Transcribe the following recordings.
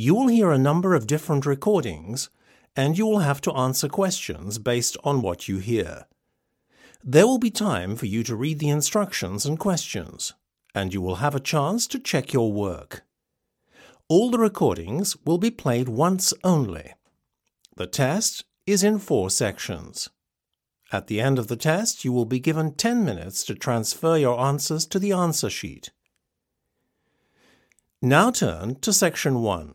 You will hear a number of different recordings, and you will have to answer questions based on what you hear. There will be time for you to read the instructions and questions, and you will have a chance to check your work. All the recordings will be played once only. The test is in 4 sections. At the end of the test, you will be given 10 minutes to transfer your answers to the answer sheet. Now turn to Section 1.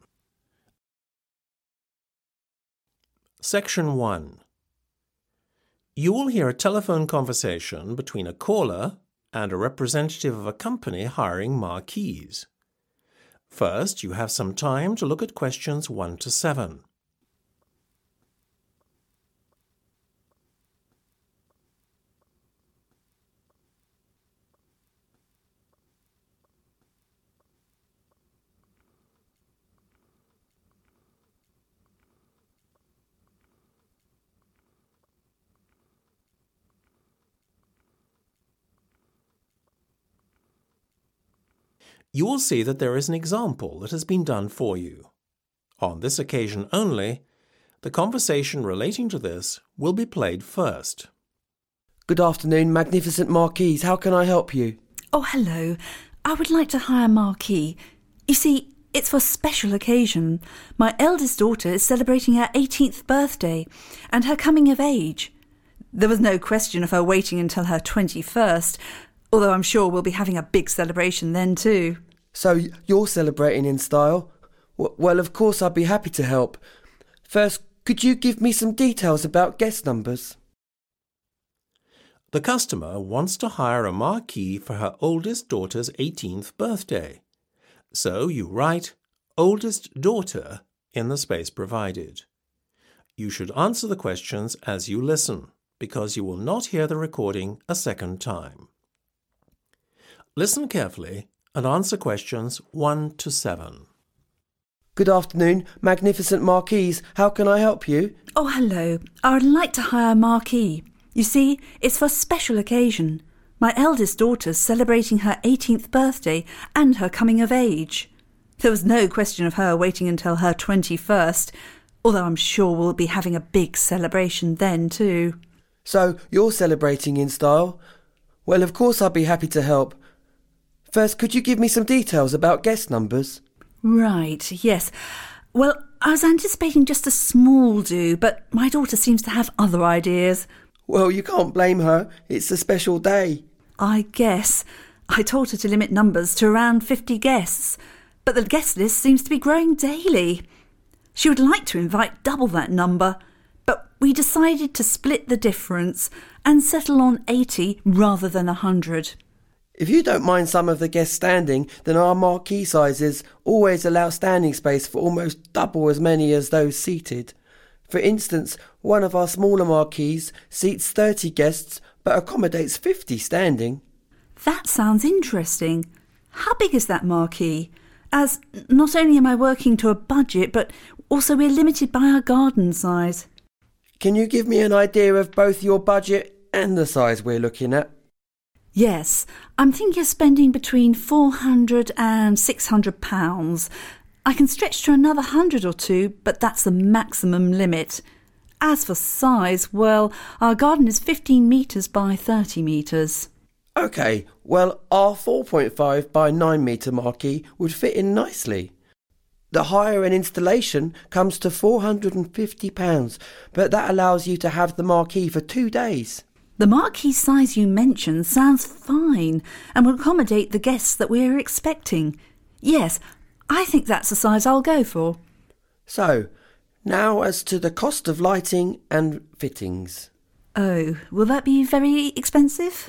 Section 1. You will hear a telephone conversation between a caller and a representative of a company hiring marquees. First, you have some time to look at questions 1 to 7. You will see that there is an example that has been done for you. On this occasion only, the conversation relating to this will be played first. Good afternoon, Magnificent Marquees. How can I help you? Oh, hello. I would like to hire a marquee. You see, it's for a special occasion. My eldest daughter is celebrating her 18th birthday and her coming of age. There was no question of her waiting until her 21st, although I'm sure we'll be having a big celebration then too. So you're celebrating in style? Well, of course I'd be happy to help. First, could you give me some details about guest numbers? The customer wants to hire a marquee for her oldest daughter's 18th birthday. So you write oldest daughter in the space provided. You should answer the questions as you listen, because you will not hear the recording a second time. Listen carefully and answer questions 1 to 7. Good afternoon, Magnificent Marquees. How can I help you? Oh, hello. I would like to hire a marquee. You see, it's for a special occasion. My eldest daughter's celebrating her 18th birthday and her coming of age. There was no question of her waiting until her 21st, although I'm sure we'll be having a big celebration then too. So you're celebrating in style? Well, of course I'd be happy to help. First, could you give me some details about guest numbers? Right, yes. Well, I was anticipating just a small do, but my daughter seems to have other ideas. Well, you can't blame her. It's a special day. I guess. I told her to limit numbers to around 50 guests, but the guest list seems to be growing daily. She would like to invite double that number, but we decided to split the difference and settle on 80 rather than 100. If you don't mind some of the guests standing, then our marquee sizes always allow standing space for almost double as many as those seated. For instance, one of our smaller marquees seats 30 guests but accommodates 50 standing. That sounds interesting. How big is that marquee? As not only am I working to a budget, but also we're limited by our garden size. Can you give me an idea of both your budget and the size we're looking at? Yes, I'm thinking of spending between £400 and £600. I can stretch to another 100 or two, but that's the maximum limit. As for size, well, our garden is 15 metres by 30 metres. OK, well, our 4.5 by 9 metre marquee would fit in nicely. The hire and installation comes to £450, but that allows you to have the marquee for 2 days. The marquee size you mentioned sounds fine and will accommodate the guests that we are expecting. Yes, I think that's the size I'll go for. So, now as to the cost of lighting and fittings. Oh, will that be very expensive?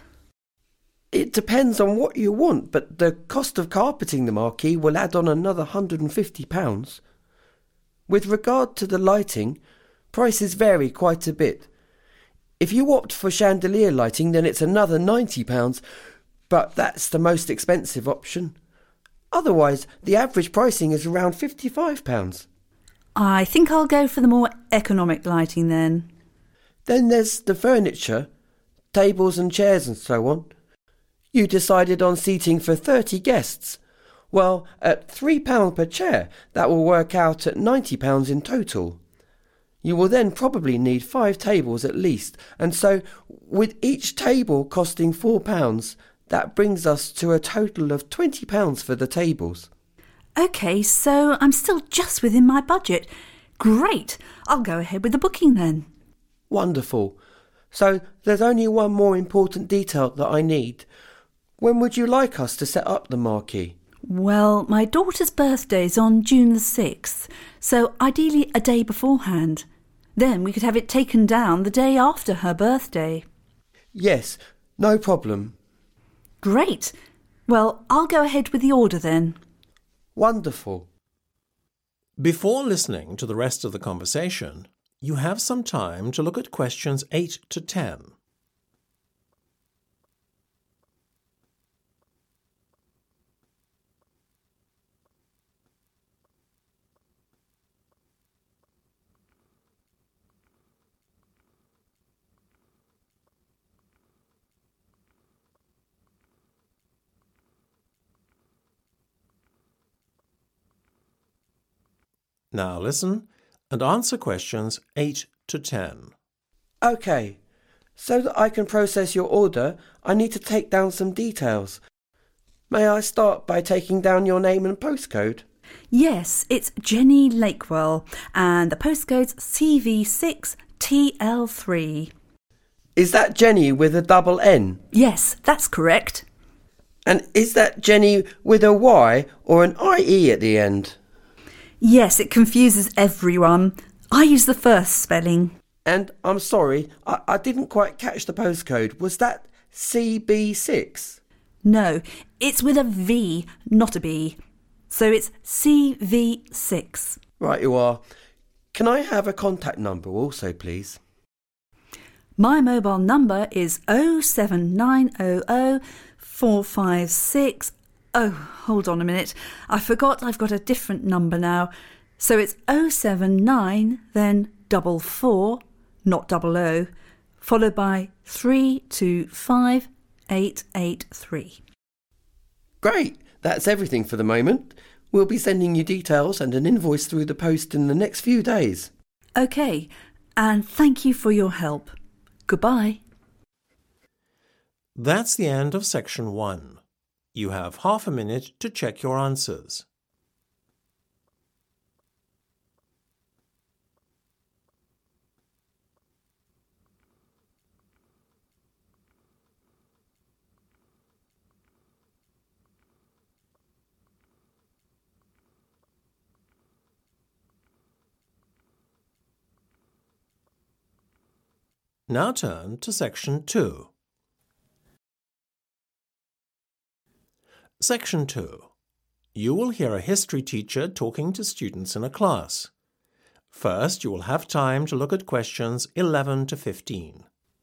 It depends on what you want, but the cost of carpeting the marquee will add on another £150. With regard to the lighting, prices vary quite a bit. If you opt for chandelier lighting, then it's another £90, but that's the most expensive option. Otherwise, the average pricing is around £55. I think I'll go for the more economic lighting then. Then there's the furniture, tables and chairs and so on. You decided on seating for 30 guests. Well, at £3 per chair, that will work out at £90 in total. You will then probably need 5 tables at least, and so, with each table costing £4, that brings us to a total of £20 for the tables. OK, so I'm still just within my budget. Great! I'll go ahead with the booking then. Wonderful. So there's only one more important detail that I need. When would you like us to set up the marquee? Well, my daughter's birthday's on June the 6th, so ideally a day beforehand. Then we could have it taken down the day after her birthday. Yes, no problem. Great! Well, I'll go ahead with the order then. Wonderful. Before listening to the rest of the conversation, you have some time to look at questions 8 to 10. Now listen and answer questions 8 to 10. OK. So that I can process your order, I need to take down some details. May I start by taking down your name and postcode? Yes, it's Jenny Lakewell, and the postcode's CV6TL3. Is that Jenny with a double N? Yes, that's correct. And is that Jenny with a Y or an IE at the end? Yes, it confuses everyone. I use the first spelling. And I'm sorry, I didn't quite catch the postcode. Was that CB6? No, it's with a V, not a B. So it's CV6. Right you are. Can I have a contact number also, please? My mobile number is 07900 456. Oh, hold on a minute. I forgot I've got a different number now. So it's 079, then 44, not 00, followed by 325883. Great. That's everything for the moment. We'll be sending you details and an invoice through the post in the next few days. OK, and thank you for your help. Goodbye. That's the end of section 1. You have half a minute to check your answers. Now turn to section 2. Section 2. You will hear a history teacher talking to students in a class. First, you will have time to look at questions 11 to 15.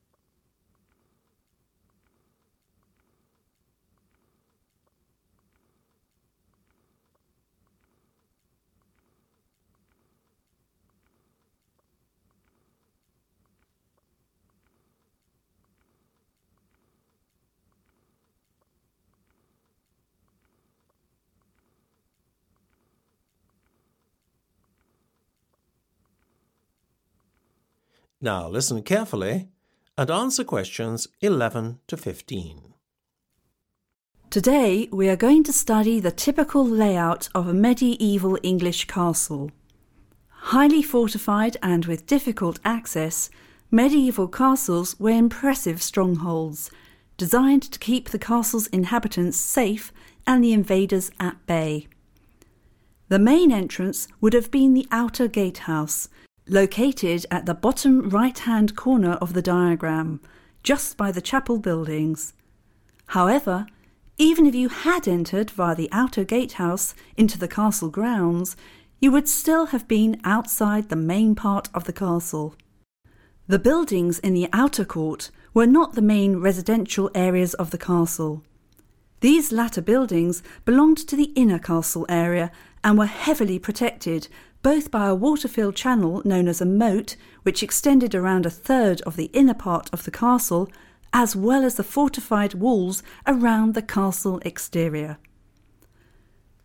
Now listen carefully and answer questions 11 to 15. Today we are going to study the typical layout of a medieval English castle. Highly fortified and with difficult access, medieval castles were impressive strongholds, designed to keep the castle's inhabitants safe and the invaders at bay. The main entrance would have been the outer gatehouse, located at the bottom right-hand corner of the diagram, just by the chapel buildings. However, even if you had entered via the outer gatehouse into the castle grounds, you would still have been outside the main part of the castle. The buildings in the outer court were not the main residential areas of the castle. These latter buildings belonged to the inner castle area and were heavily protected both by a water-filled channel known as a moat, which extended around a third of the inner part of the castle, as well as the fortified walls around the castle exterior.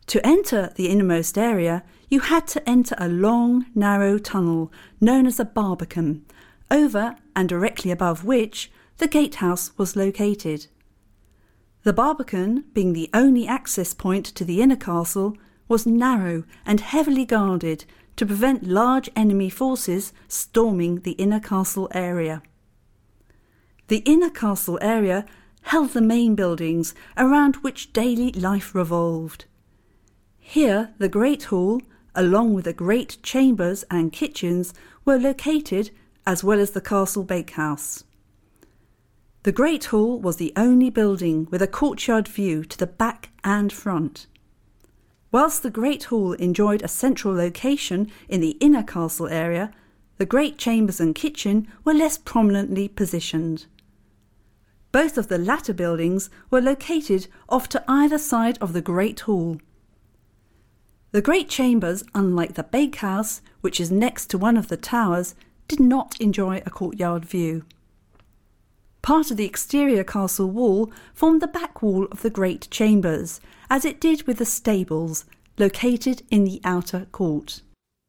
To enter the innermost area, you had to enter a long, narrow tunnel known as a barbican, over and directly above which the gatehouse was located. The barbican, being the only access point to the inner castle, was narrow and heavily guarded to prevent large enemy forces storming the inner castle area. The inner castle area held the main buildings around which daily life revolved. Here the Great Hall, along with the great chambers and kitchens, were located, as well as the castle bakehouse. The Great Hall was the only building with a courtyard view to the back and front. Whilst the Great Hall enjoyed a central location in the inner castle area, the great chambers and kitchen were less prominently positioned. Both of the latter buildings were located off to either side of the Great Hall. The great chambers, unlike the bakehouse, which is next to one of the towers, did not enjoy a courtyard view. Part of the exterior castle wall formed the back wall of the great chambers, as it did with the stables, located in the outer court.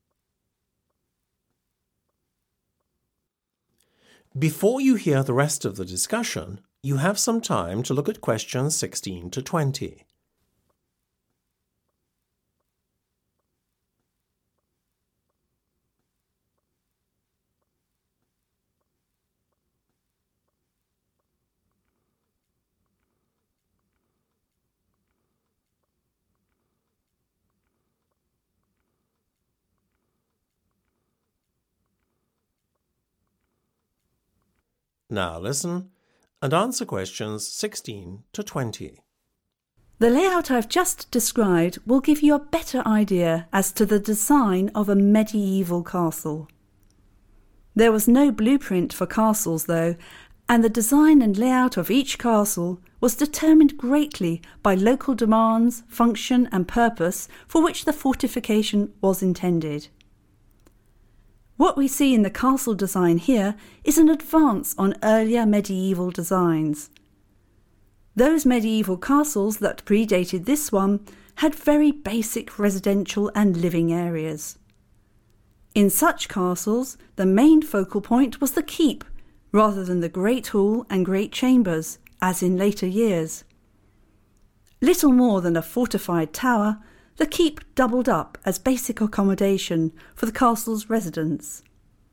Before you hear the rest of the discussion, you have some time to look at questions 16 to 20. Now listen and answer questions 16 to 20. The layout I've just described will give you a better idea as to the design of a medieval castle. There was no blueprint for castles though, and the design and layout of each castle was determined greatly by local demands, function and purpose for which the fortification was intended. What we see in the castle design here is an advance on earlier medieval designs. Those medieval castles that predated this one had very basic residential and living areas. In such castles, the main focal point was the keep, rather than the great hall and great chambers, as in later years. Little more than a fortified tower, the keep doubled up as basic accommodation for the castle's residents.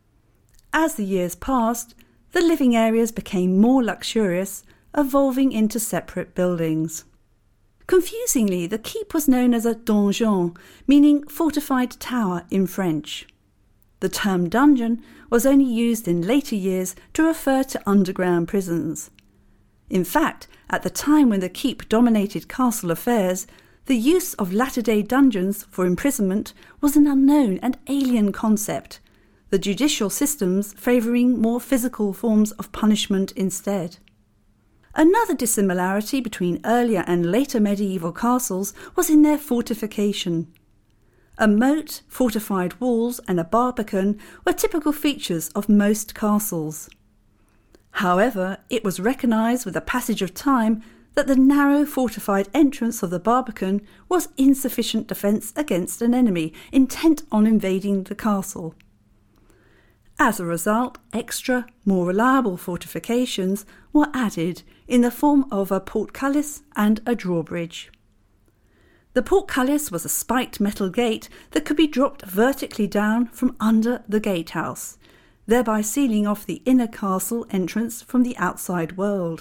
As the years passed, the living areas became more luxurious, evolving into separate buildings. Confusingly, the keep was known as a donjon, meaning fortified tower in French. The term dungeon was only used in later years to refer to underground prisons. In fact, at the time when the keep dominated castle affairs, the use of latter-day dungeons for imprisonment was an unknown and alien concept, the judicial systems favouring more physical forms of punishment instead. Another dissimilarity between earlier and later medieval castles was in their fortification. A moat, fortified walls and a barbican were typical features of most castles. However, it was recognised with the passage of time that the narrow fortified entrance of the barbican was insufficient defence against an enemy intent on invading the castle. As a result, extra, more reliable fortifications were added in the form of a portcullis and a drawbridge. The portcullis was a spiked metal gate that could be dropped vertically down from under the gatehouse, thereby sealing off the inner castle entrance from the outside world.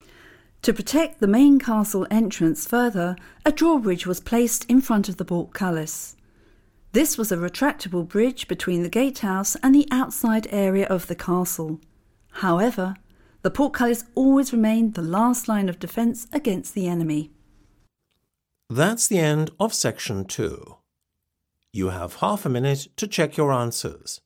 To protect the main castle entrance further, a drawbridge was placed in front of the portcullis. This was a retractable bridge between the gatehouse and the outside area of the castle. However, the portcullis always remained the last line of defence against the enemy. That's the end of section 2. You have half a minute to check your answers.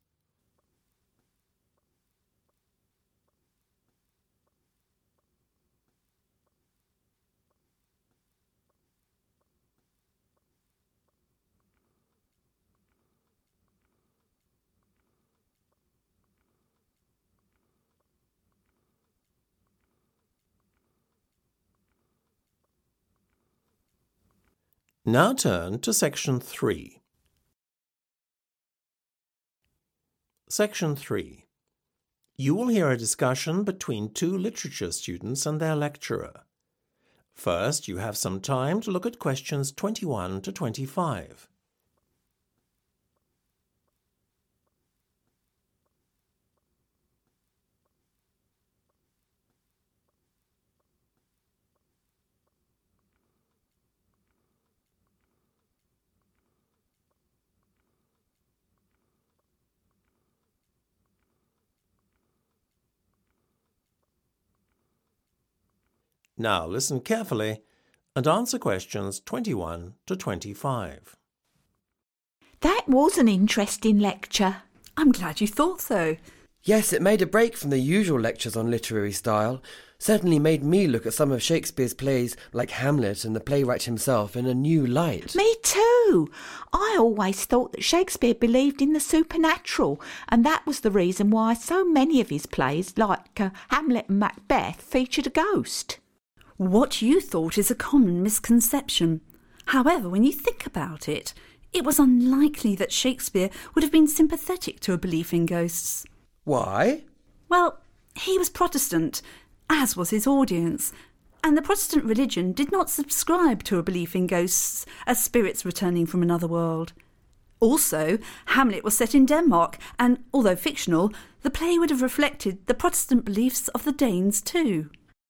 Now turn to Section 3. Section 3. You will hear a discussion between two literature students and their lecturer. First, you have some time to look at questions 21 to 25. Now listen carefully and answer questions 21 to 25. That was an interesting lecture. I'm glad you thought so. Yes, it made a break from the usual lectures on literary style. Certainly made me look at some of Shakespeare's plays like Hamlet and the playwright himself in a new light. Me too. I always thought that Shakespeare believed in the supernatural, and that was the reason why so many of his plays, like Hamlet and Macbeth, featured a ghost. What you thought is a common misconception. However, when you think about it, it was unlikely that Shakespeare would have been sympathetic to a belief in ghosts. Why? Well, he was Protestant, as was his audience, and the Protestant religion did not subscribe to a belief in ghosts as spirits returning from another world. Also, Hamlet was set in Denmark, and although fictional, the play would have reflected the Protestant beliefs of the Danes too.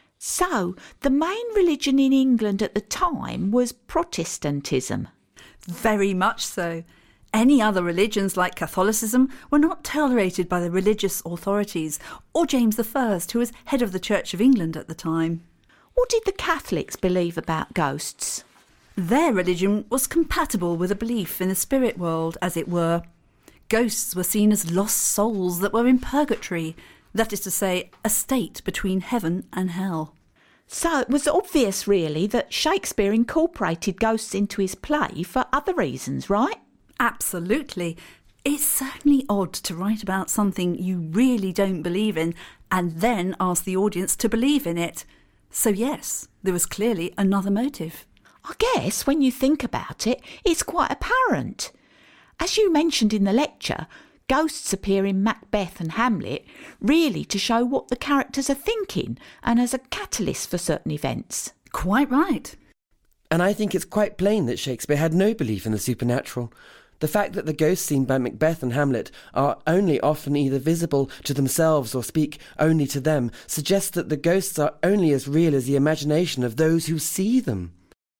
So, the main religion in England at the time was Protestantism. Very much so. Any other religions like Catholicism were not tolerated by the religious authorities or James I, who was head of the Church of England at the time. What did the Catholics believe about ghosts? Their religion was compatible with a belief in the spirit world, as it were. Ghosts were seen as lost souls that were in purgatory, that is to say, a state between heaven and hell. So it was obvious, really, that Shakespeare incorporated ghosts into his play for other reasons, right? Absolutely. It's certainly odd to write about something you really don't believe in and then ask the audience to believe in it. So yes, there was clearly another motive. I guess when you think about it, it's quite apparent. As you mentioned in the lecture, ghosts appear in Macbeth and Hamlet really to show what the characters are thinking and as a catalyst for certain events. Quite right. And I think it's quite plain that Shakespeare had no belief in the supernatural. The fact that the ghosts seen by Macbeth and Hamlet are only often either visible to themselves or speak only to them suggests that the ghosts are only as real as the imagination of those who see them.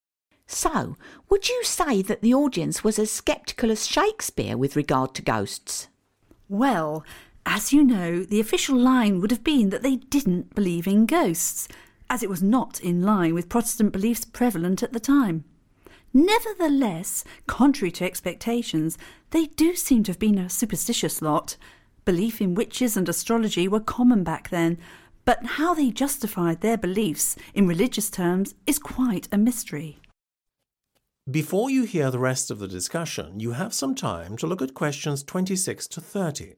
So, would you say that the audience was as sceptical as Shakespeare with regard to ghosts? Well, as you know, the official line would have been that they didn't believe in ghosts, as it was not in line with Protestant beliefs prevalent at the time. Nevertheless, contrary to expectations, they do seem to have been a superstitious lot. Belief in witches and astrology were common back then, but how they justified their beliefs in religious terms is quite a mystery. Before you hear the rest of the discussion, you have some time to look at questions 26 to 30.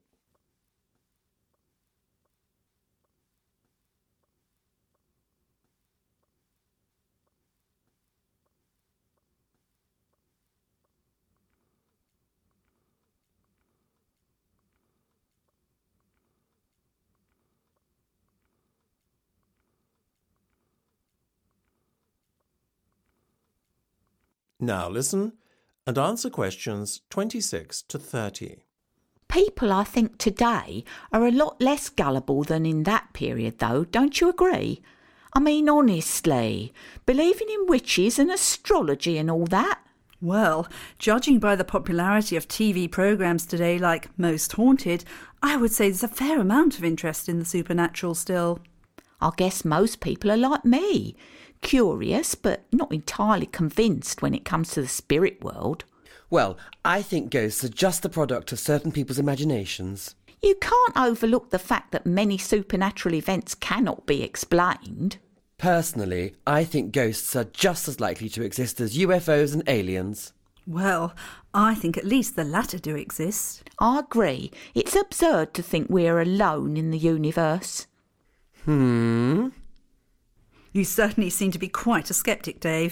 Now listen and answer questions 26 to 30. People, I think, today are a lot less gullible than in that period, though, don't you agree? I mean, honestly, believing in witches and astrology and all that. Well, judging by the popularity of TV programmes today like Most Haunted, I would say there's a fair amount of interest in the supernatural still. I guess most people are like me. Curious, but not entirely convinced when it comes to the spirit world. Well, I think ghosts are just the product of certain people's imaginations. You can't overlook the fact that many supernatural events cannot be explained. Personally, I think ghosts are just as likely to exist as UFOs and aliens. Well, I think at least the latter do exist. I agree. It's absurd to think we're alone in the universe. You certainly seem to be quite a sceptic, Dave.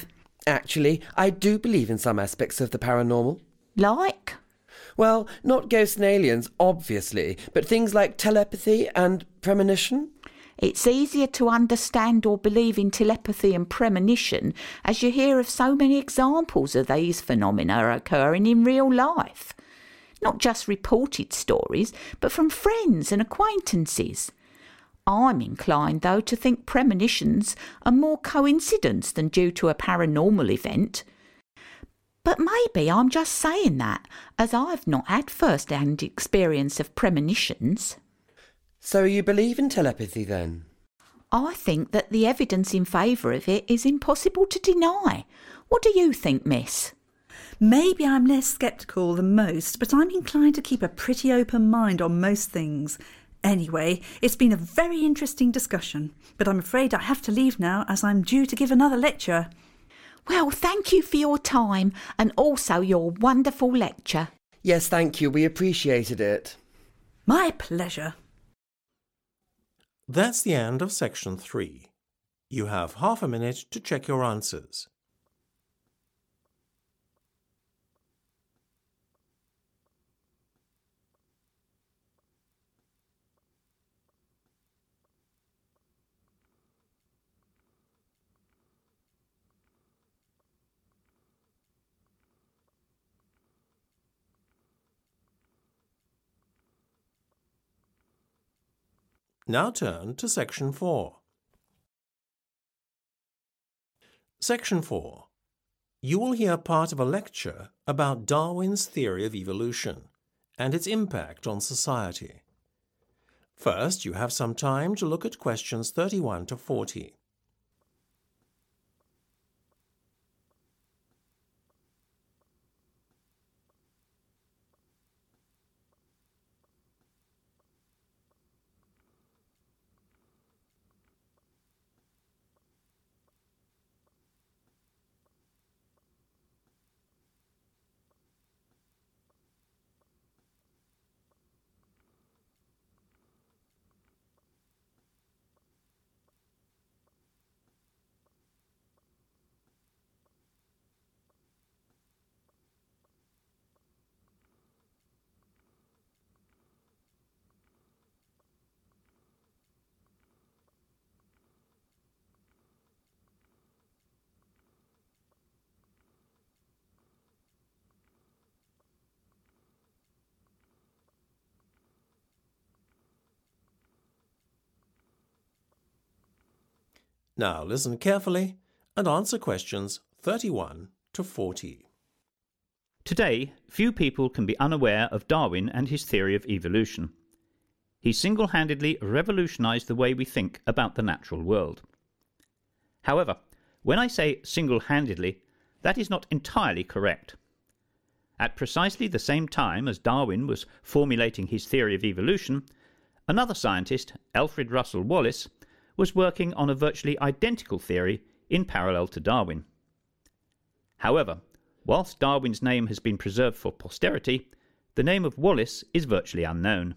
Actually, I do believe in some aspects of the paranormal. Like? Well, not ghosts and aliens, obviously, but things like telepathy and premonition. It's easier to understand or believe in telepathy and premonition as you hear of so many examples of these phenomena occurring in real life. Not just reported stories, but from friends and acquaintances. I'm inclined, though, to think premonitions are more coincidence than due to a paranormal event. But maybe I'm just saying that, as I've not had first-hand experience of premonitions. So you believe in telepathy, then? I think that the evidence in favour of it is impossible to deny. What do you think, miss? Maybe I'm less sceptical than most, but I'm inclined to keep a pretty open mind on most things. Anyway, it's been a very interesting discussion, but I'm afraid I have to leave now as I'm due to give another lecture. Well, thank you for your time and also your wonderful lecture. Yes, thank you. We appreciated it. My pleasure. That's the end of section 3. You have half a minute to check your answers. Now turn to section 4. Section 4. You will hear part of a lecture about Darwin's theory of evolution and its impact on society. First, you have some time to look at questions 31 to 40. Now listen carefully and answer questions 31 to 40. Today, few people can be unaware of Darwin and his theory of evolution. He single-handedly revolutionized the way we think about the natural world. However, when I say single-handedly, that is not entirely correct. At precisely the same time as Darwin was formulating his theory of evolution, another scientist, Alfred Russel Wallace, was working on a virtually identical theory in parallel to Darwin. However, whilst Darwin's name has been preserved for posterity, the name of Wallace is virtually unknown.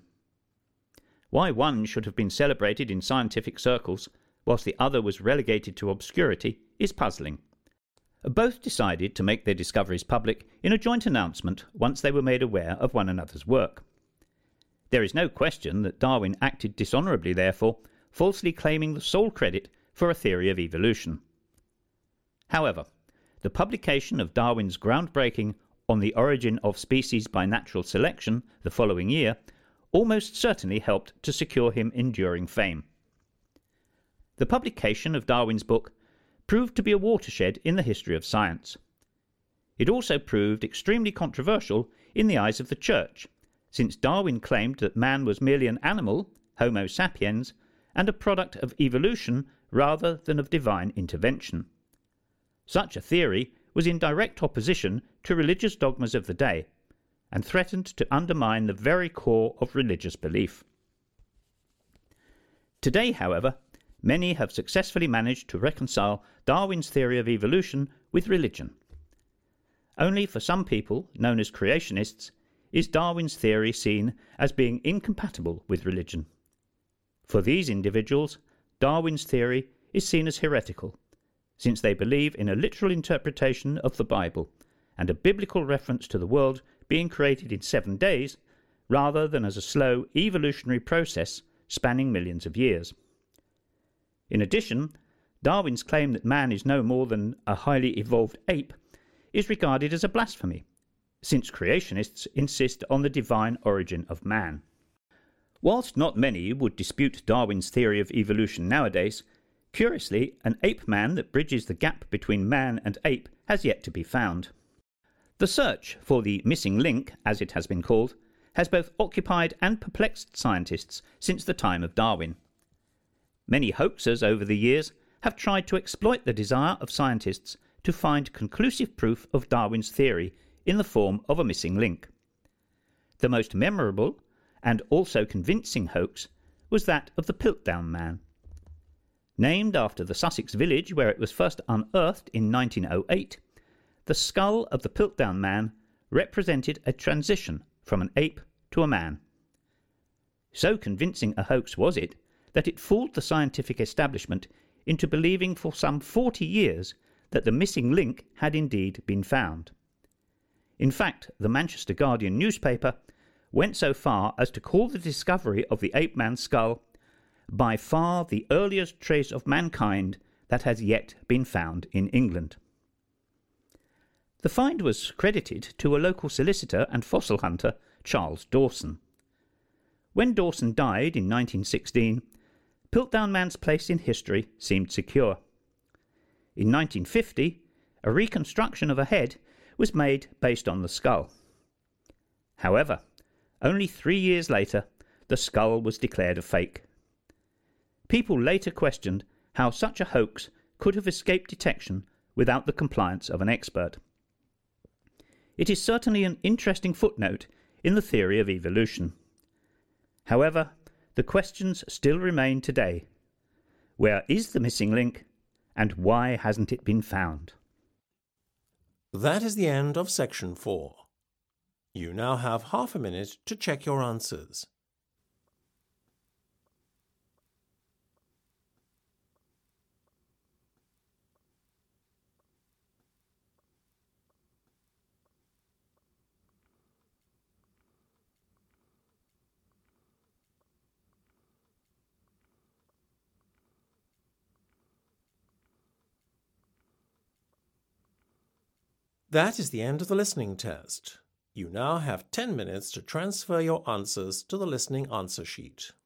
Why one should have been celebrated in scientific circles whilst the other was relegated to obscurity is puzzling. Both decided to make their discoveries public in a joint announcement once they were made aware of one another's work. There is no question that Darwin acted dishonourably, therefore, falsely claiming the sole credit for a theory of evolution. However, the publication of Darwin's groundbreaking On the Origin of Species by Natural Selection the following year almost certainly helped to secure him enduring fame. The publication of Darwin's book proved to be a watershed in the history of science. It also proved extremely controversial in the eyes of the Church, since Darwin claimed that man was merely an animal, Homo sapiens, and a product of evolution rather than of divine intervention. Such a theory was in direct opposition to religious dogmas of the day, and threatened to undermine the very core of religious belief. Today, however, many have successfully managed to reconcile Darwin's theory of evolution with religion. Only for some people, known as creationists, is Darwin's theory seen as being incompatible with religion. For these individuals, Darwin's theory is seen as heretical, since they believe in a literal interpretation of the Bible and a biblical reference to the world being created in 7 days rather than as a slow evolutionary process spanning millions of years. In addition, Darwin's claim that man is no more than a highly evolved ape is regarded as a blasphemy, since creationists insist on the divine origin of man. Whilst not many would dispute Darwin's theory of evolution nowadays, curiously, an ape man that bridges the gap between man and ape has yet to be found. The search for the missing link, as it has been called, has both occupied and perplexed scientists since the time of Darwin. Many hoaxers over the years have tried to exploit the desire of scientists to find conclusive proof of Darwin's theory in the form of a missing link. The most memorable and also convincing hoax was that of the Piltdown Man. Named after the Sussex village where it was first unearthed in 1908, the skull of the Piltdown Man represented a transition from an ape to a man. So convincing a hoax was it that it fooled the scientific establishment into believing for some 40 years that the missing link had indeed been found. In fact, the Manchester Guardian newspaper went so far as to call the discovery of the ape man's skull by far the earliest trace of mankind that has yet been found in England. The find was credited to a local solicitor and fossil hunter, Charles Dawson. When Dawson died in 1916, Piltdown Man's place in history seemed secure. In 1950, a reconstruction of a head was made based on the skull. However, only 3 years later, the skull was declared a fake. People later questioned how such a hoax could have escaped detection without the compliance of an expert. It is certainly an interesting footnote in the theory of evolution. However, the questions still remain today. Where is the missing link, and why hasn't it been found? That is the end of section 4. You now have half a minute to check your answers. That is the end of the listening test. You now have 10 minutes to transfer your answers to the listening answer sheet.